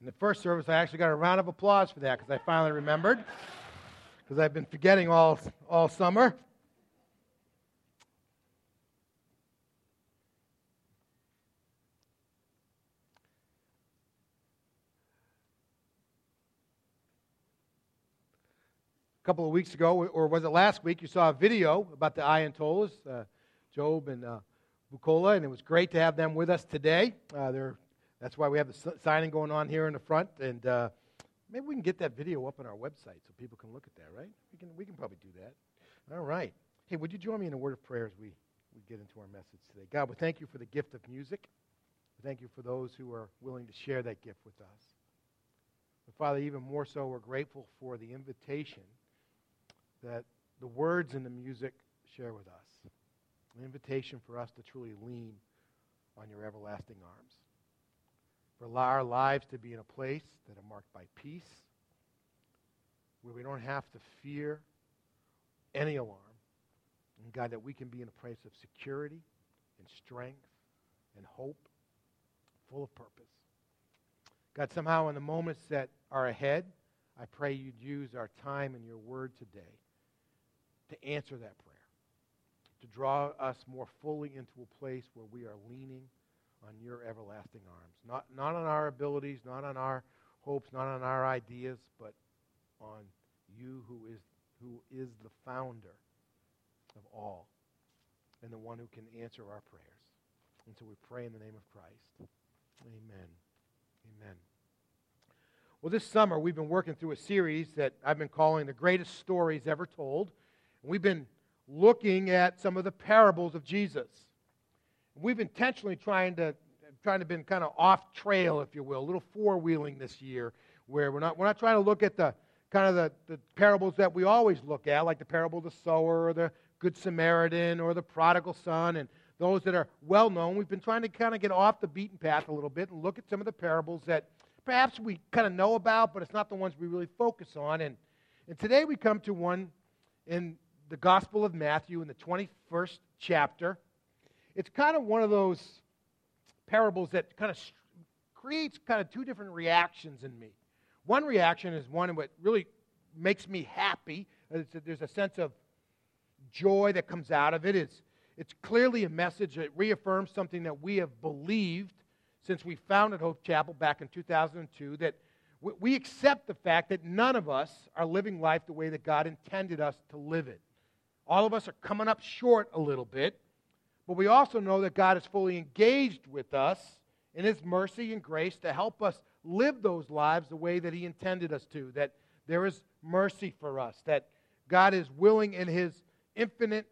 In the first service, I actually got a round of applause for that because I finally remembered, because I've been forgetting all summer. A couple of weeks ago, or was it last week, you saw a video about the Ayatollahs, Job and Bukola, and it was great to have them with us today. That's why we have the signing going on here in the front, and maybe we can get that video up on our website so people can look at that, right? We can probably do that. All right. Hey, would you join me in a word of prayer as we get into our message today? God, we thank you for the gift of music. We thank you for those who are willing to share that gift with us. But Father, even more so, we're grateful for the invitation that the words in the music share with us. An invitation for us to truly lean on your everlasting arms. For our lives to be in a place that are marked by peace, where we don't have to fear any alarm. And God, that we can be in a place of security and strength and hope, full of purpose. God, somehow in the moments that are ahead, I pray you'd use our time in your word today to answer that prayer, to draw us more fully into a place where we are leaning on your everlasting arms. Not on our abilities, not on our hopes, not on our ideas, but on you who is the founder of all and the one who can answer our prayers. And so we pray in the name of Christ. Amen. Amen. Well, this summer we've been working through a series that I've been calling The Greatest Stories Ever Told. We've been looking at some of the parables of Jesus. We've intentionally trying to been kind of off trail, if you will, a little four-wheeling this year, where we're not trying to look at the parables that we always look at, like the parable of the sower or the Good Samaritan or the prodigal son, and those that are well known. We've been trying to kind of get off the beaten path a little bit and look at some of the parables that perhaps we kind of know about, but it's not the ones we really focus on. And today we come to one in the Gospel of Matthew in the 21st chapter. It's kind of one of those parables that kind of creates kind of two different reactions in me. One reaction is one that really makes me happy. There's a sense of joy that comes out of it. It's clearly a message that reaffirms something that we have believed since we founded Hope Chapel back in 2002, that we accept the fact that none of us are living life the way that God intended us to live it. All of us are coming up short a little bit, but we also know that God is fully engaged with us in His mercy and grace to help us live those lives the way that He intended us to, that there is mercy for us, that God is willing in His infinite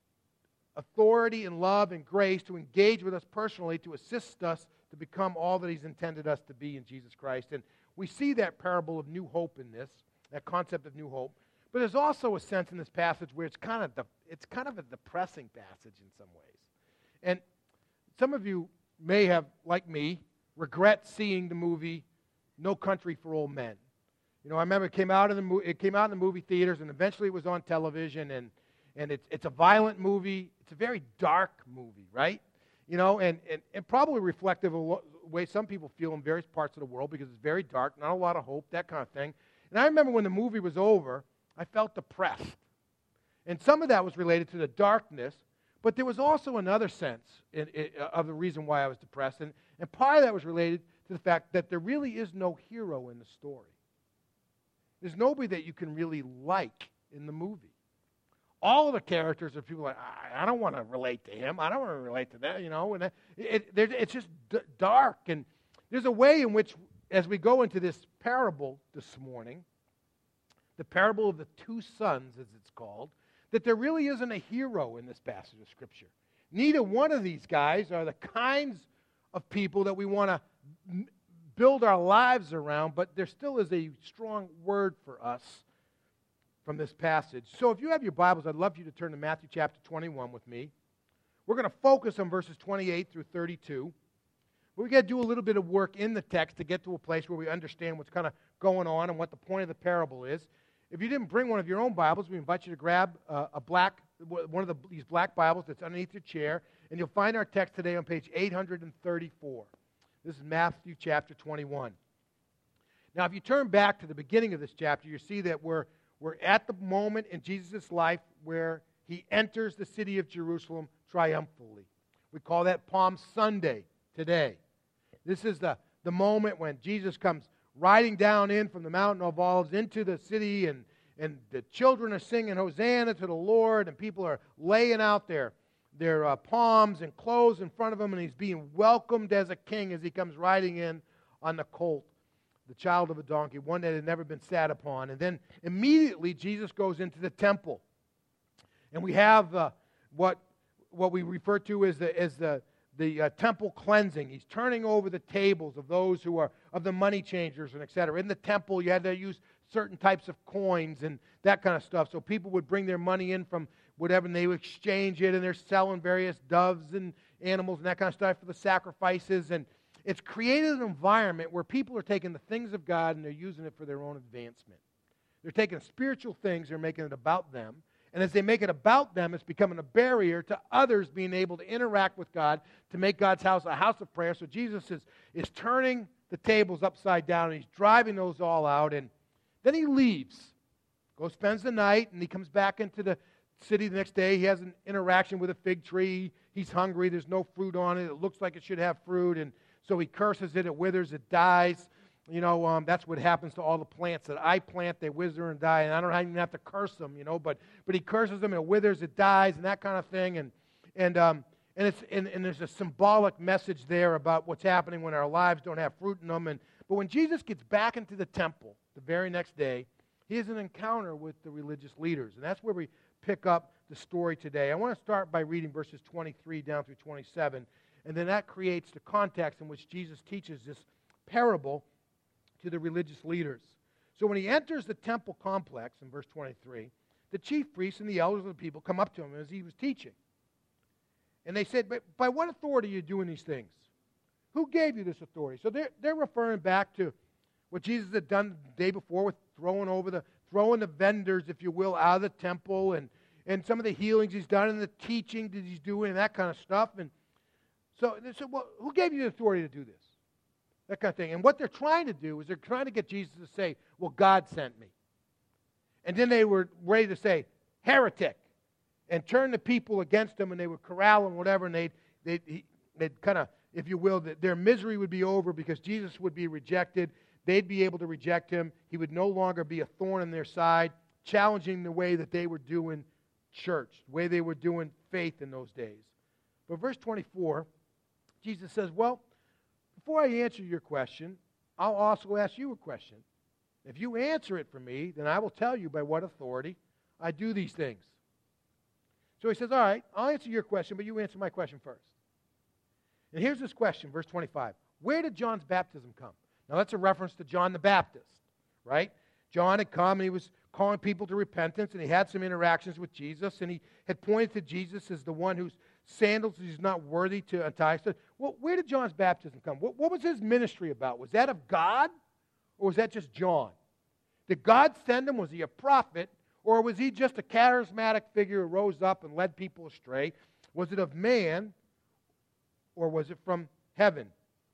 authority and love and grace to engage with us personally, to assist us to become all that He's intended us to be in Jesus Christ. And we see that parable of new hope in this, that concept of new hope. But there's also a sense in this passage where it's kind of a depressing passage in some ways. And some of you may have, like me, regret seeing the movie No Country for Old Men. You know, I remember it came out in the movie theaters, and eventually it was on television, and it's a violent movie. It's a very dark movie, right? You know, and probably reflective of the way some people feel in various parts of the world, because it's very dark, not a lot of hope, that kind of thing. And I remember when the movie was over, I felt depressed. And some of that was related to the darkness, but there was also another sense of the reason why I was depressed. And part of that was related to the fact that there really is no hero in the story. There's nobody that you can really like in the movie. All of the characters are people like, I don't want to relate to him. I don't want to relate to that, you know. And it's just dark. And there's a way in which, as we go into this parable this morning, the parable of the two sons, as it's called, that there really isn't a hero in this passage of Scripture. Neither one of these guys are the kinds of people that we want to build our lives around, but there still is a strong word for us from this passage. So if you have your Bibles, I'd love for you to turn to Matthew chapter 21 with me. We're going to focus on verses 28 through 32. But we got to do a little bit of work in the text to get to a place where we understand what's kind of going on and what the point of the parable is. If you didn't bring one of your own Bibles, we invite you to grab these black Bibles that's underneath your chair, and you'll find our text today on page 834. This is Matthew chapter 21. Now, if you turn back to the beginning of this chapter, you see that we're at the moment in Jesus' life where he enters the city of Jerusalem triumphantly. We call that Palm Sunday today. This is the moment when Jesus comes riding down in from the Mountain of Olives into the city, and the children are singing Hosanna to the Lord, and people are laying out their palms and clothes in front of him, and he's being welcomed as a king as he comes riding in on the colt, the child of a donkey, one that had never been sat upon. And then immediately Jesus goes into the temple. And we have what we refer to as the temple cleansing. He's turning over the tables of those who are of the money changers and etc. In the temple, you had to use certain types of coins and that kind of stuff. So people would bring their money in from whatever, and they would exchange it, and they're selling various doves and animals and that kind of stuff for the sacrifices. And it's created an environment where people are taking the things of God and they're using it for their own advancement. They're taking spiritual things, they're making it about them. And as they make it about them, it's becoming a barrier to others being able to interact with God, to make God's house a house of prayer. So Jesus is turning the tables upside down, and he's driving those all out. And then he leaves, goes, spends the night, and he comes back into the city the next day. He has an interaction with a fig tree. He's hungry. There's no fruit on it. It looks like it should have fruit. And so he curses it. It withers. It dies. You know, that's what happens to all the plants that I plant. They wither and die, and I don't even have to curse them, you know. But he curses them, and it withers, it dies, and that kind of thing. And there's a symbolic message there about what's happening when our lives don't have fruit in them. But when Jesus gets back into the temple the very next day, he has an encounter with the religious leaders, and that's where we pick up the story today. I want to start by reading verses 23 down through 27, and then that creates the context in which Jesus teaches this parable to the religious leaders. So when he enters the temple complex in verse 23, the chief priests and the elders of the people come up to him as he was teaching. And they said, "But by what authority are you doing these things? Who gave you this authority?" So they're referring back to what Jesus had done the day before with throwing the vendors, if you will, out of the temple, and some of the healings he's done and the teaching that he's doing and that kind of stuff. And so they said, "Well, who gave you the authority to do this?" That kind of thing. And what they're trying to do is they're trying to get Jesus to say, "Well, God sent me." And then they were ready to say, "Heretic," and turn the people against him, and they would corral and whatever, and they'd kind of, if you will, their misery would be over because Jesus would be rejected. They'd be able to reject him. He would no longer be a thorn in their side, challenging the way that they were doing church, the way they were doing faith in those days. But verse 24, Jesus says, "Well, before I answer your question, I'll also ask you a question. If you answer it for me, then I will tell you by what authority I do these things." So he says, "All right, I'll answer your question, but you answer my question first." And here's this question, verse 25. Where did John's baptism come? Now that's a reference to John the Baptist, right? John had come and he was calling people to repentance, and he had some interactions with Jesus, and he had pointed to Jesus as the one whose sandals he's not worthy to untie. So, well, where did John's baptism come? What was his ministry about? Was that of God, or was that just John? Did God send him? Was he a prophet, or was he just a charismatic figure who rose up and led people astray? Was it of man, or was it from heaven?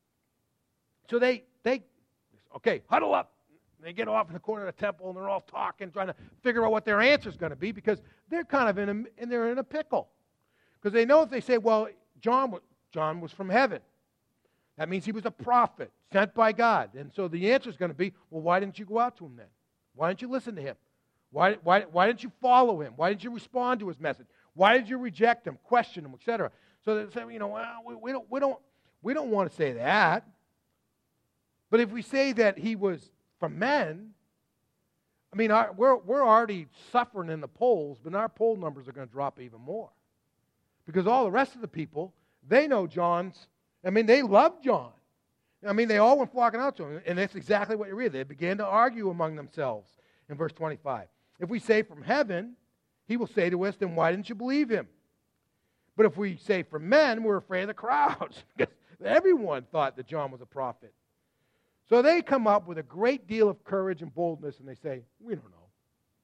So they okay, huddle up. They get off in the corner of the temple, and they're all talking, trying to figure out what their answer is going to be, because they're kind of they're in a pickle. Because they know if they say, "Well, John was from heaven," that means he was a prophet sent by God. And so the answer is going to be, "Well, why didn't you go out to him then? Why didn't you listen to him? Why didn't you follow him? Why didn't you respond to his message? Why did you reject him, question him, etc.?" So they say, "Well, we don't want to say that. But if we say that he was from men, I mean, we're already suffering in the polls, but our poll numbers are going to drop even more. Because all the rest of the people, they know they love John. I mean, they all went flocking out to him. And that's exactly what you read. They began to argue among themselves in verse 25. If we say from heaven, he will say to us, "Then why didn't you believe him?" But if we say from men, we're afraid of the crowds. Because everyone thought that John was a prophet. So they come up with a great deal of courage and boldness, and they say, "We don't know.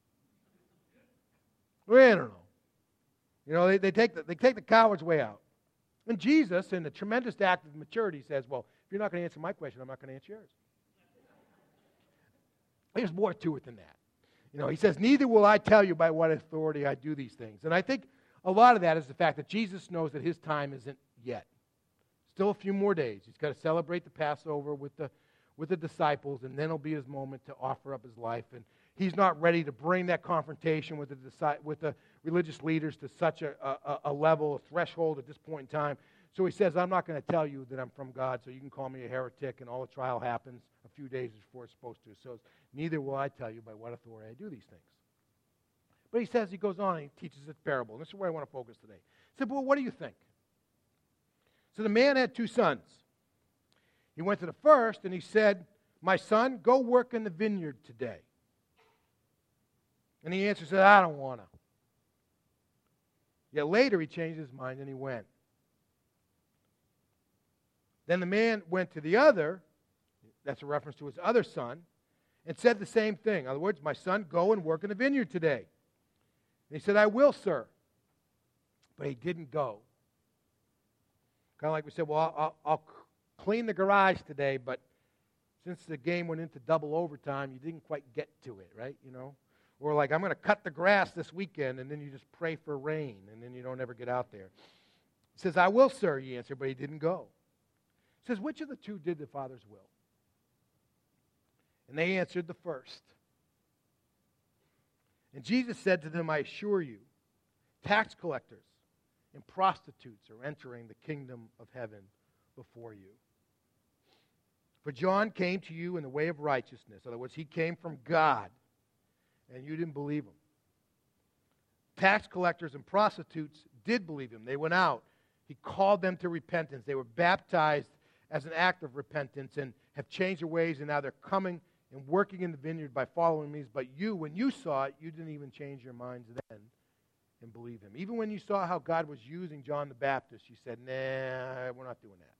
We don't know." You know, they take the coward's way out. And Jesus, in a tremendous act of maturity, says, "Well, if you're not going to answer my question, I'm not going to answer yours." There's more to it than that. He says, neither will I tell you by what authority I do these things. And I think a lot of that is the fact that Jesus knows that his time isn't yet. Still a few more days. He's got to celebrate the Passover with the disciples, and then it'll be his moment to offer up his life. And he's not ready to bring that confrontation with the religious leaders to such a level, a threshold at this point in time. So he says, I'm not going to tell you that I'm from God, so you can call me a heretic, and all the trial happens a few days before it's supposed to. So neither will I tell you by what authority I do these things. But he goes on and he teaches this parable. And this is where I want to focus today. He said, well, what do you think? So the man had 2 sons. He went to the first and he said, my son, go work in the vineyard today. And the answer said, I don't want to. Yet later he changed his mind and he went. Then the man went to the other, that's a reference to his other son, and said the same thing. In other words, my son, go and work in the vineyard today. And he said, I will, sir. But he didn't go. Kind of like we said, well, I'll clean the garage today, but since the game went into double overtime, you didn't quite get to it, right? Or like, I'm going to cut the grass this weekend, and then you just pray for rain, and then you don't ever get out there. He says, I will, sir, he answered, but he didn't go. He says, which of the 2 did the Father's will? And they answered, the first. And Jesus said to them, I assure you, tax collectors and prostitutes are entering the kingdom of heaven before you. For John came to you in the way of righteousness. In other words, he came from God, and you didn't believe him. Tax collectors and prostitutes did believe him. They went out. He called them to repentance. They were baptized as an act of repentance and have changed their ways, and now they're coming and working in the vineyard by following me. But you, when you saw it, you didn't even change your minds then and believe him. Even when you saw how God was using John the Baptist, you said, nah, we're not doing that.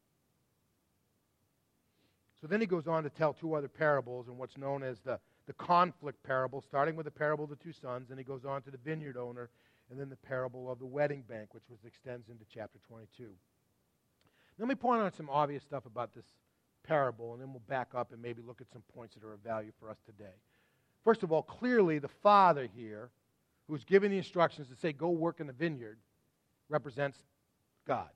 So then he goes on to tell 2 other parables and what's known as the conflict parable, starting with the parable of the 2 sons, and he goes on to the vineyard owner, and then the parable of the wedding banquet, which extends into chapter 22. Let me point out some obvious stuff about this parable, and then we'll back up and maybe look at some points that are of value for us today. First of all, clearly the father here, who's giving the instructions to say, go work in the vineyard, represents God.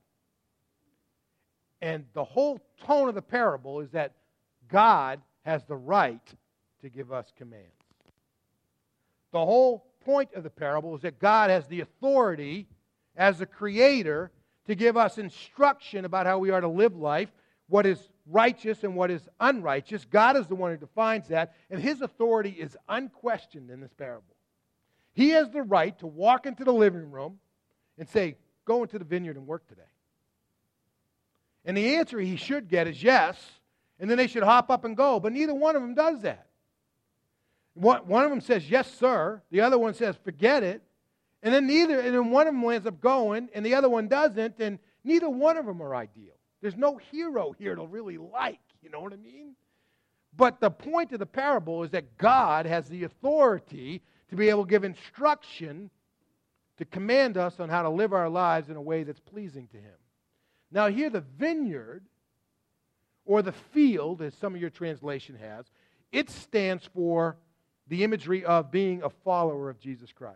And the whole tone of the parable is that God has the right to give us commands. The whole point of the parable is that God has the authority as the creator to give us instruction about how we are to live life, what is righteous and what is unrighteous. God is the one who defines that, and his authority is unquestioned in this parable. He has the right to walk into the living room and say, go into the vineyard and work today. And the answer he should get is yes, and then they should hop up and go, but neither one of them does that. One of them says, yes, sir. The other one says, forget it. And then one of them ends up going, and the other one doesn't, and neither one of them are ideal. There's no hero here to really like, you know what I mean? But the point of the parable is that God has the authority to be able to give instruction to command us on how to live our lives in a way that's pleasing to him. Now here the vineyard, or the field, as some of your translation has, it stands for the imagery of being a follower of Jesus Christ.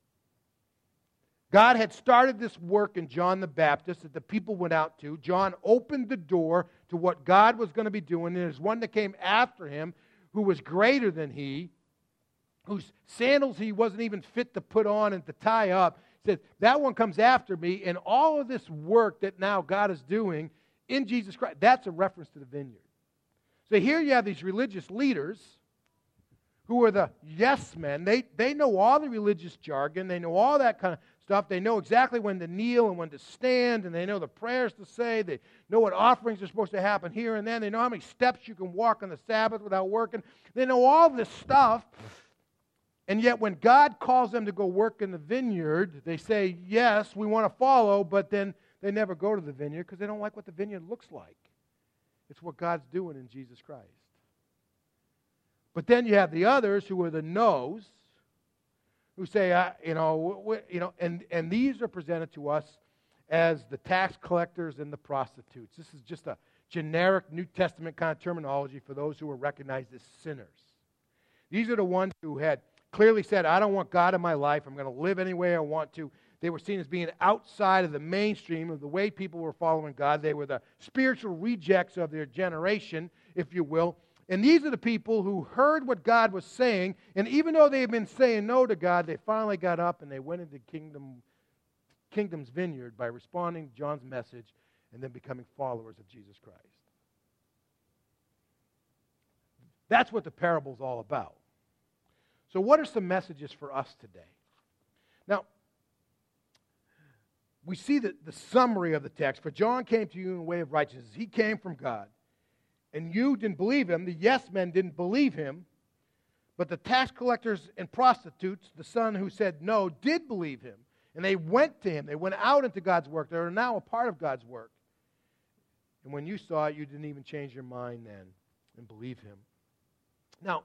God had started this work in John the Baptist that the people went out to. John opened the door to what God was going to be doing. And there's one that came after him who was greater than he, whose sandals he wasn't even fit to put on and to tie up. He said, that one comes after me. And all of this work that now God is doing in Jesus Christ, that's a reference to the vineyard. So here you have these religious leaders who are the yes men. They know all the religious jargon. They know all that kind of stuff. They know exactly when to kneel and when to stand, and they know the prayers to say. They know what offerings are supposed to happen here and then. They know how many steps you can walk on the Sabbath without working. They know all this stuff. And yet when God calls them to go work in the vineyard, they say, yes, we want to follow, but then they never go to the vineyard because they don't like what the vineyard looks like. It's what God's doing in Jesus Christ. But then you have the others who are the no's, who say, and these are presented to us as the tax collectors and the prostitutes. This is just a generic New Testament kind of terminology for those who are recognized as sinners. These are the ones who had clearly said, I don't want God in my life. I'm going to live any way I want to. They were seen as being outside of the mainstream of the way people were following God. They were the spiritual rejects of their generation, if you will. And these are the people who heard what God was saying, and even though they had been saying no to God, they finally got up and they went into Kingdom's vineyard by responding to John's message and then becoming followers of Jesus Christ. That's what the parable's all about. So what are some messages for us today? Now, we see the summary of the text. For John came to you in the way of righteousness. He came from God. And you didn't believe him. The yes men didn't believe him. But the tax collectors and prostitutes, the son who said no, did believe him. And they went to him. They went out into God's work. They are now a part of God's work. And when you saw it, you didn't even change your mind then and believe him. Now,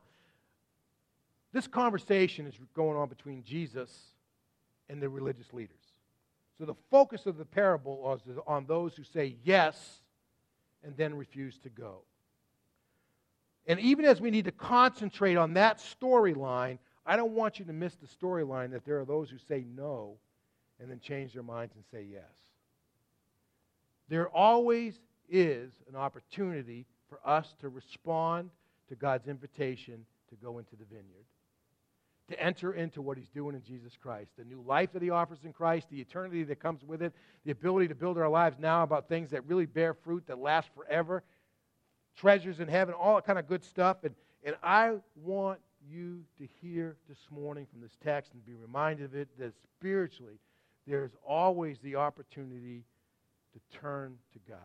this conversation is going on between Jesus and the religious leaders. So the focus of the parable is on those who say yes and then refuse to go. And even as we need to concentrate on that storyline, I don't want you to miss the storyline that there are those who say no and then change their minds and say yes. There always is an opportunity for us to respond to God's invitation to go into the vineyard, to enter into what he's doing in Jesus Christ, the new life that he offers in Christ, the eternity that comes with it, the ability to build our lives now about things that really bear fruit, that last forever, treasures in heaven, all that kind of good stuff. And I want you to hear this morning from this text and be reminded of it that spiritually there's always the opportunity to turn to God.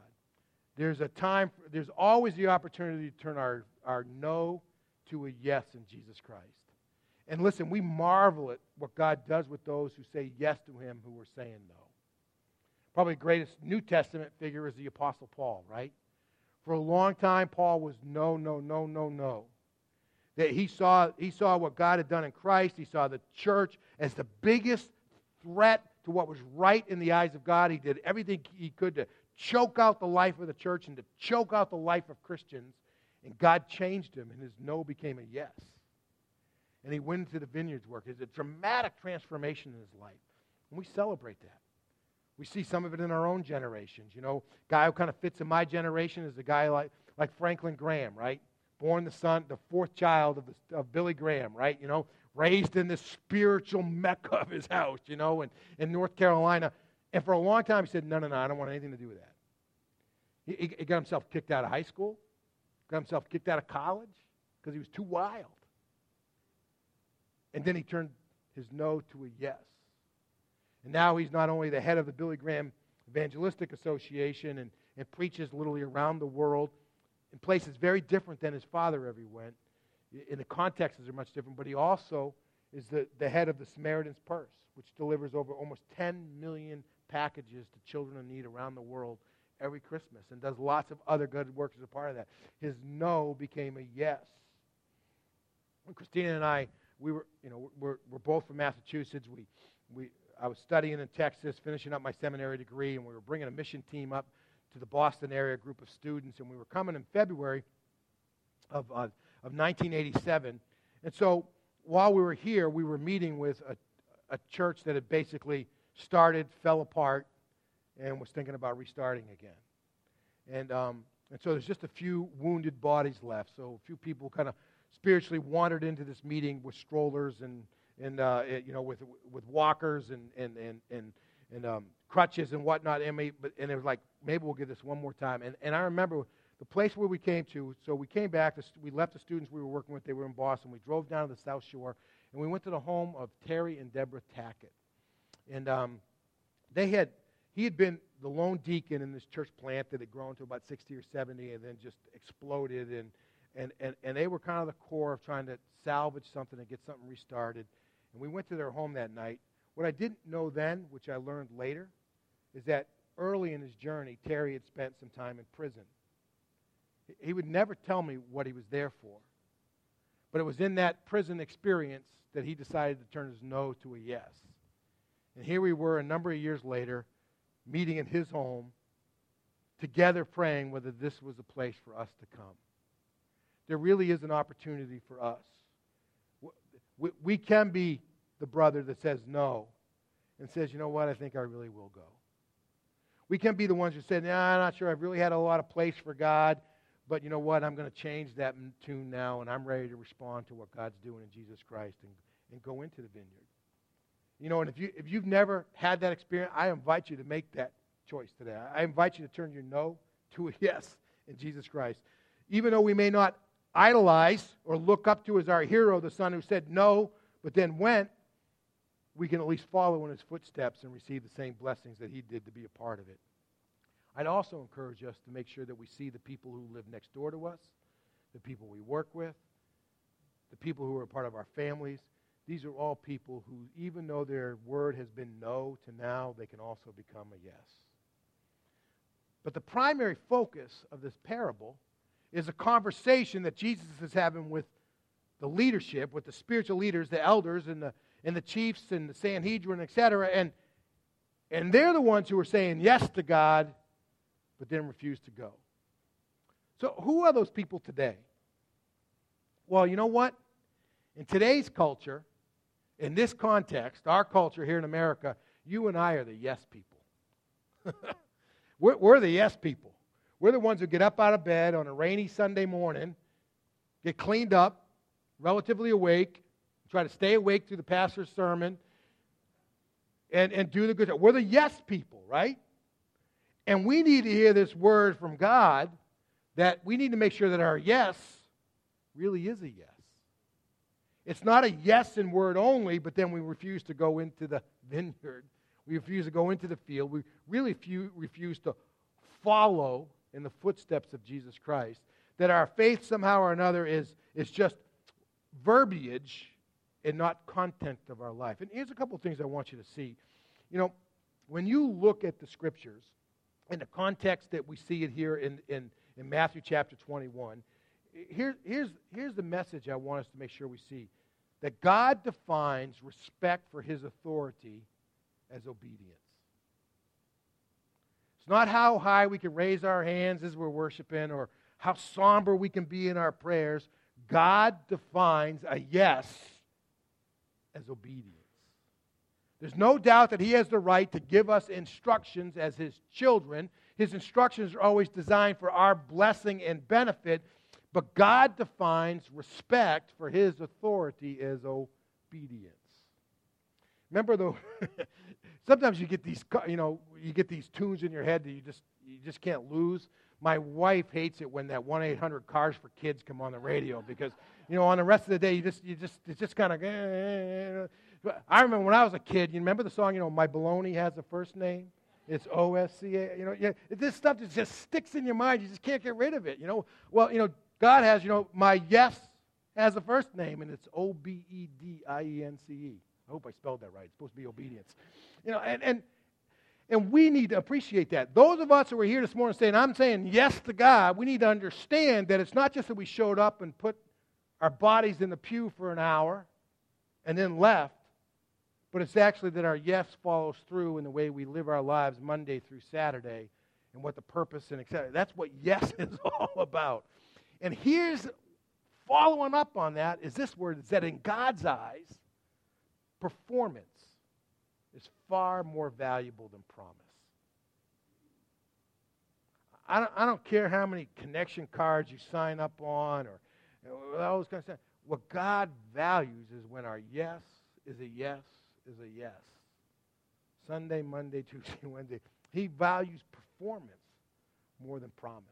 There's always the opportunity to turn our no to a yes in Jesus Christ. And listen, we marvel at what God does with those who say yes to him who were saying no. Probably the greatest New Testament figure is the Apostle Paul, right? For a long time, Paul was no, no, no, no, no. That he saw what God had done in Christ. He saw the church as the biggest threat to what was right in the eyes of God. He did everything he could to choke out the life of the church and to choke out the life of Christians. And God changed him, and his no became a yes. And he went into the vineyards work. It's a dramatic transformation in his life. And we celebrate that. We see some of it in our own generations. You know, guy who kind of fits in my generation is a guy like Franklin Graham, right? Born the fourth child of Billy Graham, right? You know, raised in this spiritual mecca of his house, you know, in North Carolina. And for a long time he said, no, I don't want anything to do with that. He got himself kicked out of high school, got himself kicked out of college because he was too wild. And then he turned his no to a yes. And now he's not only the head of the Billy Graham Evangelistic Association and preaches literally around the world in places very different than his father ever went. In the contexts are much different, but he also is the head of the Samaritan's Purse, which delivers over almost 10 million packages to children in need around the world every Christmas and does lots of other good work as a part of that. His no became a yes. When Christina and I, we're both from Massachusetts. I was studying in Texas, finishing up my seminary degree, and we were bringing a mission team up to the Boston area, a group of students, and we were coming in February of 1987. And so while we were here, we were meeting with a church that had basically started, fell apart, and was thinking about restarting again. And so there's just a few wounded bodies left. So a few people kind of spiritually wandered into this meeting with strollers and with walkers and crutches and whatnot. And it was like, maybe we'll give this one more time. And I remember the place where we came to. So we came back. We left the students we were working with. They were in Boston. We drove down to the South Shore, and we went to the home of Terry and Deborah Tackett. And he had been the lone deacon in this church plant that had grown to about 60 or 70 and then just exploded. And they were kind of the core of trying to salvage something and get something restarted. And we went to their home that night. What I didn't know then, which I learned later, is that early in his journey, Terry had spent some time in prison. He would never tell me what he was there for. But it was in that prison experience that he decided to turn his no to a yes. And here we were a number of years later, meeting in his home, together praying whether this was a place for us to come. There really is an opportunity for us We can be the brother that says no and says, you know what, I think I really will go. We can be the ones who say, nah, I'm not sure, I've really had a lot of place for God, but you know what, I'm going to change that tune now, and I'm ready to respond to what God's doing in Jesus Christ and go into the vineyard. You know, and if you've never had that experience, I invite you to make that choice today. I invite you to turn your no to a yes in Jesus Christ. Even though we may not idolize or look up to as our hero, the son who said no, but then went, we can at least follow in his footsteps and receive the same blessings that he did to be a part of it. I'd also encourage us to make sure that we see the people who live next door to us, the people we work with, the people who are part of our families. These are all people who, even though their word has been no to now, they can also become a yes. But the primary focus of this parable is a conversation that Jesus is having with the leadership, with the spiritual leaders, the elders, and the chiefs, and the Sanhedrin, etc. And they're the ones who are saying yes to God, but then refuse to go. So who are those people today? Well, you know what? In today's culture, in this context, our culture here in America, you and I are the yes people. We're the yes people. We're the ones who get up out of bed on a rainy Sunday morning, get cleaned up, relatively awake, try to stay awake through the pastor's sermon, and do the good job. We're the yes people, right? And we need to hear this word from God that we need to make sure that our yes really is a yes. It's not a yes in word only, but then we refuse to go into the vineyard. We refuse to go into the field. We really refuse to follow in the footsteps of Jesus Christ. That our faith somehow or another is just verbiage and not content of our life. And here's a couple of things I want you to see. You know, when you look at the Scriptures, in the context that we see it here in Matthew chapter 21, here's the message I want us to make sure we see. That God defines respect for His authority as obedience. It's not how high we can raise our hands as we're worshiping or how somber we can be in our prayers. God defines a yes as obedience. There's no doubt that He has the right to give us instructions as His children. His instructions are always designed for our blessing and benefit, but God defines respect for His authority as obedience. Remember, though, sometimes you get these, you get these tunes in your head that you just can't lose. My wife hates it when that 1-800-CARS for kids come on the radio because, on the rest of the day, it's just kind of. I remember when I was a kid. You remember the song? My baloney has a first name. It's OSCA. This stuff just sticks in your mind. You just can't get rid of it. Well, God has. My yes has a first name, and it's Obedience. I hope I spelled that right. It's supposed to be obedience. And we need to appreciate that. Those of us who are here this morning saying, I'm saying yes to God, we need to understand that it's not just that we showed up and put our bodies in the pew for an hour and then left, but it's actually that our yes follows through in the way we live our lives Monday through Saturday and what the purpose and etc. That's what yes is all about. And here's following up on that is this word, is that in God's eyes, performance is far more valuable than promise. I don't care how many connection cards you sign up on or all those kinds of stuff. What God values is when our yes is a yes is a yes. Sunday, Monday, Tuesday, Wednesday. He values performance more than promise.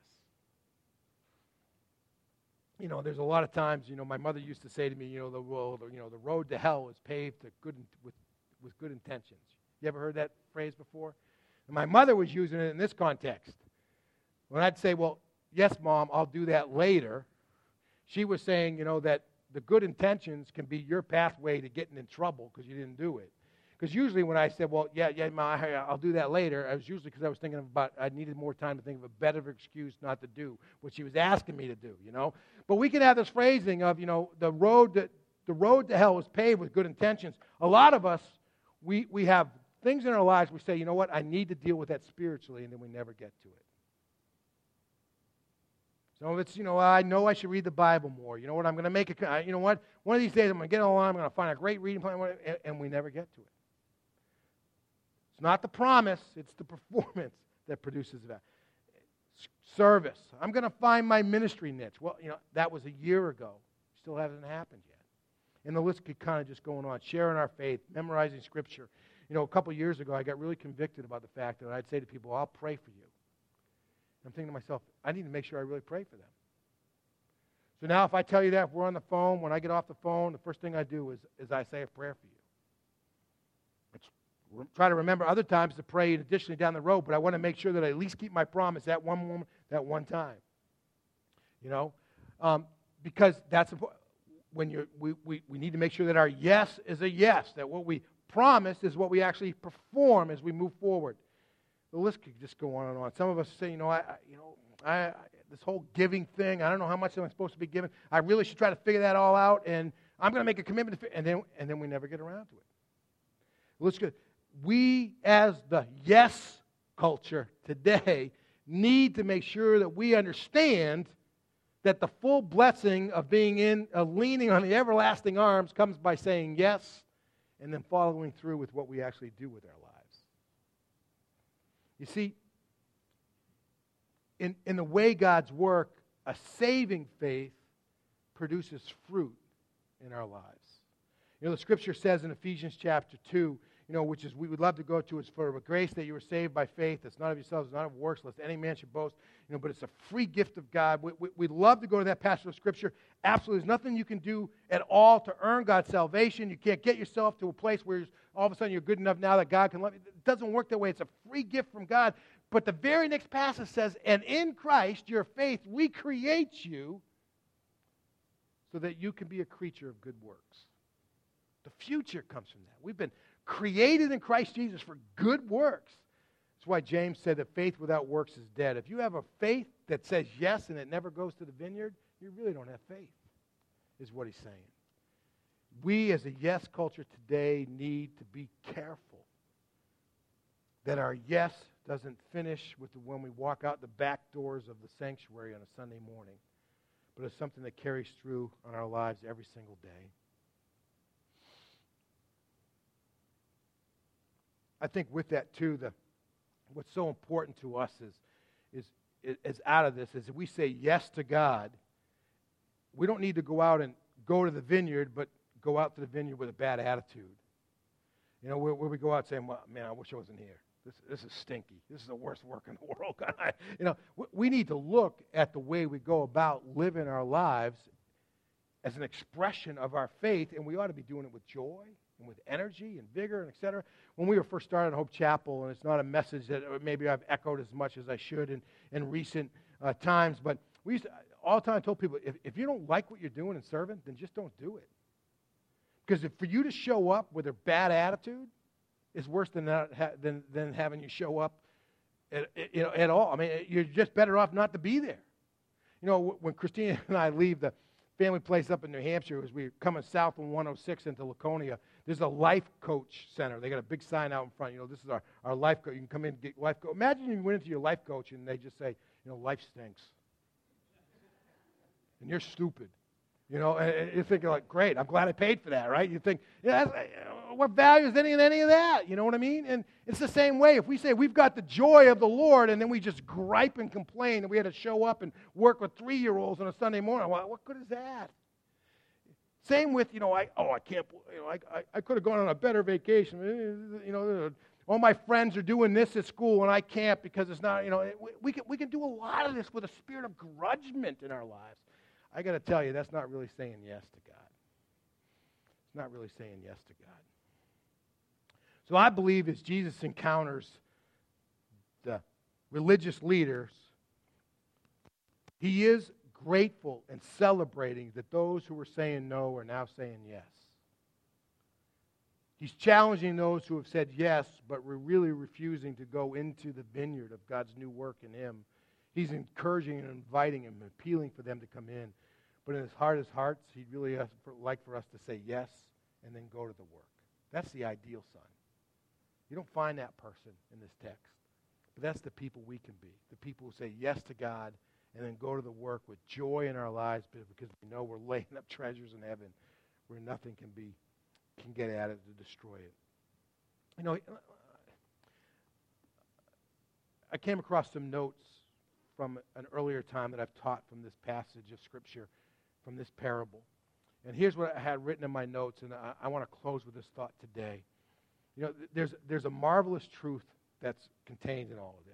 There's a lot of times, my mother used to say to me, the road to hell is paved with good intentions. You ever heard that phrase before? And my mother was using it in this context. When I'd say, well, yes, Mom, I'll do that later, she was saying, that the good intentions can be your pathway to getting in trouble because you didn't do it. Because usually when I said, well, yeah, Mom, I'll do that later, it was usually because I was thinking about I needed more time to think of a better excuse not to do what she was asking me to do, But we can have this phrasing of, the road to hell is paved with good intentions. A lot of us, we have things in our lives we say, you know what, I need to deal with that spiritually, and then we never get to it. Some of it's, I know I should read the Bible more. You know what, I'm going to make a, you know what, one of these days I'm going to get online, I'm going to find a great reading plan, and we never get to it. It's not the promise, it's the performance that produces that. Service. I'm going to find my ministry niche. Well, that was a year ago. Still hasn't happened yet. And the list could kind of just going on. Sharing our faith, memorizing Scripture. A couple years ago, I got really convicted about the fact that I'd say to people, I'll pray for you. I'm thinking to myself, I need to make sure I really pray for them. So now if I tell you that, if we're on the phone, when I get off the phone, the first thing I do is I say a prayer for you. Try to remember other times to pray additionally down the road, but I want to make sure that I at least keep my promise that one moment, that one time. Because that's important. We need to make sure that our yes is a yes, that what we promise is what we actually perform as we move forward. The list could just go on and on. Some of us say, this whole giving thing, I don't know how much I'm supposed to be giving. I really should try to figure that all out, and I'm going to make a commitment and then we never get around to it. Let's go. We, as the yes culture today, need to make sure that we understand that the full blessing of leaning on the everlasting arms comes by saying yes and then following through with what we actually do with our lives. You see, in the way God's work, a saving faith produces fruit in our lives. The Scripture says in Ephesians chapter 2, which is we would love to go to, is for grace that you were saved by faith. It's not of yourselves, it's not of works, lest any man should boast. But it's a free gift of God. We'd love to go to that passage of Scripture. Absolutely, there's nothing you can do at all to earn God's salvation. You can't get yourself to a place where all of a sudden you're good enough now that God can love you. It doesn't work that way. It's a free gift from God. But the very next passage says, and in Christ your faith recreates you so that you can be a creature of good works. The future comes from that. We've been created in Christ Jesus for good works. That's why James said that faith without works is dead. If you have a faith that says yes and it never goes to the vineyard, you really don't have faith, is what he's saying. We as a yes culture today need to be careful that our yes doesn't finish with when we walk out the back doors of the sanctuary on a Sunday morning, but it's something that carries through on our lives every single day. I think with that too, what's so important to us is out of this is if we say yes to God, we don't need to go out and go to the vineyard, but go out to the vineyard with a bad attitude. Where we go out saying, well, man, I wish I wasn't here. This is stinky. This is the worst work in the world. We need to look at the way we go about living our lives as an expression of our faith, and we ought to be doing it with joy and with energy and vigor and et cetera. When we were first started at Hope Chapel, and it's not a message that maybe I've echoed as much as I should in recent times, but we used to, all the time I told people, if you don't like what you're doing and serving, then just don't do it. Because for you to show up with a bad attitude is worse than having you show up at all. I mean, you're just better off not to be there. When Christina and I leave the family place up in New Hampshire, as we're coming south on 106 into Laconia, there's a life coach center. They got a big sign out in front. This is our life coach. You can come in and get life coach. Imagine you went into your life coach and they just say, life stinks. And you're stupid. And you're thinking like, great, I'm glad I paid for that, right? You think, what value is any of that? You know what I mean? And it's the same way. If we say we've got the joy of the Lord and then we just gripe and complain and we had to show up and work with 3-year-olds on a Sunday morning, well, what good is that? Same with, I can't, I could have gone on a better vacation. All my friends are doing this at school and I can't because it's not, we can do a lot of this with a spirit of grudgment in our lives. I got to tell you, that's not really saying yes to God. It's not really saying yes to God. So I believe as Jesus encounters the religious leaders, he is grateful and celebrating that those who were saying no are now saying yes. He's challenging those who have said yes, but were really refusing to go into the vineyard of God's new work in him. He's encouraging and inviting them, appealing for them to come in. But in his heart of hearts, he'd really like for us to say yes and then go to the work. That's the ideal son. You don't find that person in this text. But that's the people we can be. The people who say yes to God and then go to the work with joy in our lives because we know we're laying up treasures in heaven where nothing can get at it to destroy it. You know, I came across some notes from an earlier time that I've taught from this passage of Scripture, from this parable. And here's what I had written in my notes, and I want to close with this thought today. You know, there's a marvelous truth that's contained in all of this.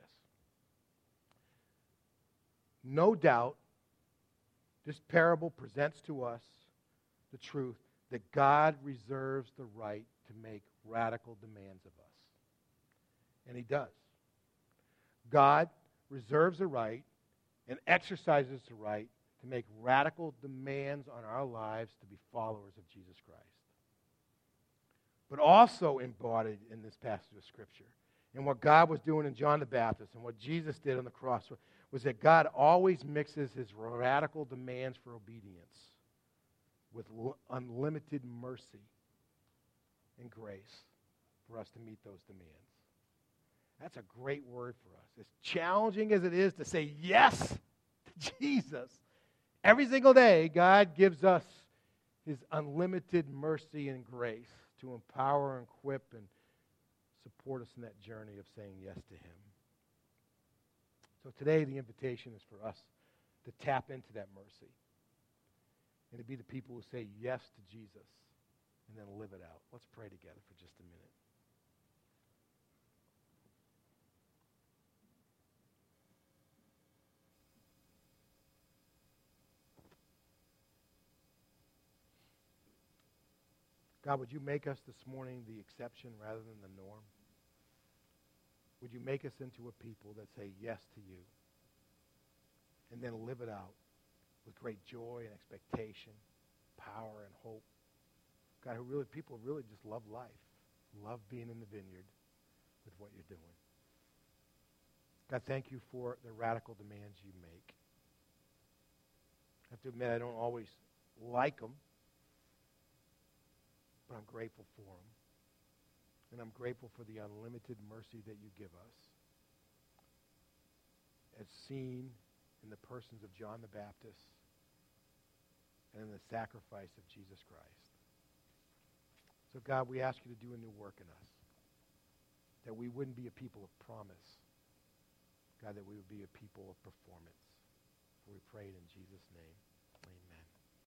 No doubt, this parable presents to us the truth that God reserves the right to make radical demands of us. And He does. God reserves the right and exercises the right to make radical demands on our lives to be followers of Jesus Christ. But also embodied in this passage of Scripture, and what God was doing in John the Baptist and what Jesus did on the cross, was that God always mixes His radical demands for obedience with unlimited mercy and grace for us to meet those demands. That's a great word for us. As challenging as it is to say yes to Jesus, every single day God gives us His unlimited mercy and grace to empower and equip and support us in that journey of saying yes to Him. So today the invitation is for us to tap into that mercy and to be the people who say yes to Jesus and then live it out. Let's pray together for just a minute. God, would you make us this morning the exception rather than the norm? Would you make us into a people that say yes to you and then live it out with great joy and expectation, power and hope? God, people really just love life, love being in the vineyard with what you're doing. God, thank you for the radical demands you make. I have to admit, I don't always like them, but I'm grateful for them. And I'm grateful for the unlimited mercy that you give us, as seen in the persons of John the Baptist and in the sacrifice of Jesus Christ. So God, we ask you to do a new work in us, that we wouldn't be a people of promise, God, that we would be a people of performance. For we pray it in Jesus' name.